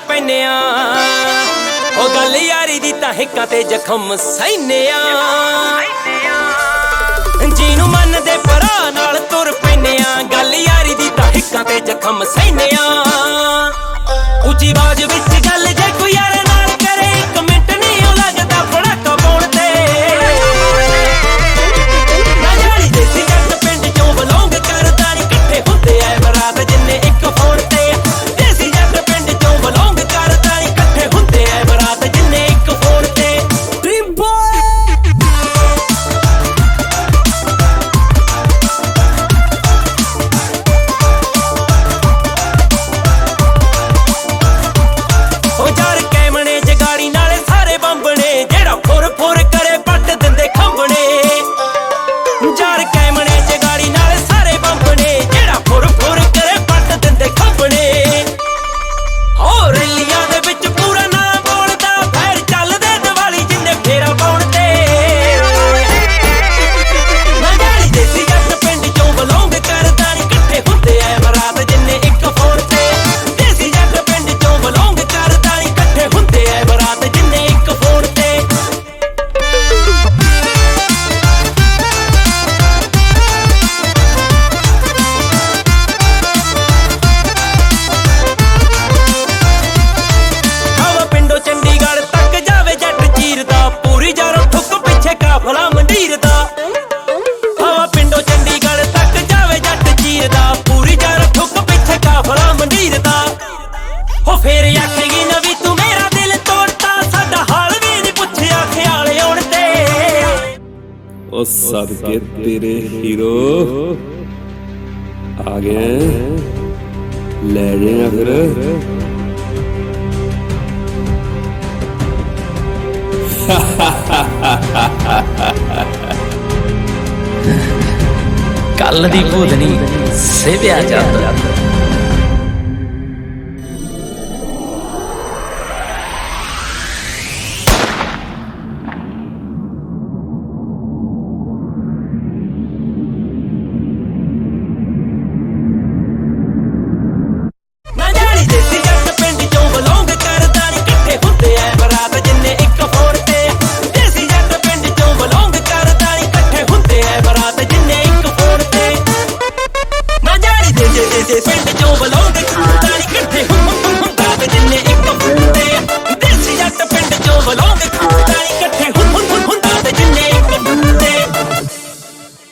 ਪੈਨੇ ਆ ਉਹ ਗੱਲ ਯਾਰੀ ਦੀ ਤਾਂ ਹਿੱਕਾਂ ਤੇ ਜ਼ਖਮ ਸਹਿਨੇ ਆ ਜਿਹਨੂੰ ਮੰਨਦੇ ਭਰਾ ਨਾਲ ਤੁਰ ਪੈਨੇ ਆ ਗੱਲ ਯਾਰੀ ਦੀ ਤਾਂ ਹਿੱਕਾਂ ਤੇ ਜ਼ਖਮ ਸਹਿਨੇ ਆ ਉੱਚੀ ਆਵਾਜ਼ ਵਿੱਚ ਗੱਲ ਜੇ ਕੋਈ ਯਾਰ ਨਾਲ ਕਰੇ ਇੱਕ ਮਿੰਟ ਨਹੀਂ ਉਹ ਲੱਗਦਾ ਫੜਾਕਾ ਪਾਉਣ ਤੇ ਨਾ ਜਾਣੀ ਦੇਸੀ ਜੱਟ ਪਿੰਡ ਚੋਂ ਬਲੌਂਗ ਕਰਦਾ ਨੀ ਇਕੱਠੇ ਹੁੰਦੇ ਐ ਬਰਾਤ ਜਿੰਨੇ ਇੱਕ ਫੋਨ ਤੇ ਦੇਸੀ ਜੱਟ ਪਿੰਡ ਚੋਂ ਬਲੌਂਗ ਕਰਦਾ ਨੀ ਇਕੱਠੇ ਹੁੰਦੇ ਐ ਬਰਾਤ ਜਿੰਨੇ ਇੱਕ ਫੋਨ ਤੇ ਡ੍ਰੀਮ ਬॉय ਕਾਫਲਾ ਮੰਡੀਰ ਦਾ ਹਵਾ ਪਿੰਡੋਂ ਚੰਡੀਗੜ੍ਹ ਤੱਕ ਜਾਵੇ ਜੱਟ ਚੀਰ ਦਾ ਪੂਰੀ ਜਰ ਠੁੱਕ ਪਿੱਛੇ ਕਾਫਲਾ ਮੰਡੀਰ ਦਾ ਹੋ ਫੇਰ ਆਖੇਗੀ ਨਾ ਵੀ ਤੂੰ ਮੇਰਾ ਦਿਲ ਤੋੜਤਾ ਸਾਡਾ ਹਾਲ ਵੀ ਨਹੀਂ ਪੁੱਛਿਆ ਖਿਆਲ ਆਉਣ ਤੇ ਉਹ ਸਦਕੇ ਤੇਰੇ ਹੀਰੋ ਆ ਗਏ ਲੈ ਜਾਣਾ ਫਿਰ ਕੱਲ ਦੀ ਭੋਦਨੀ ਸੇਵਿਆ ਜਾਂਦਾ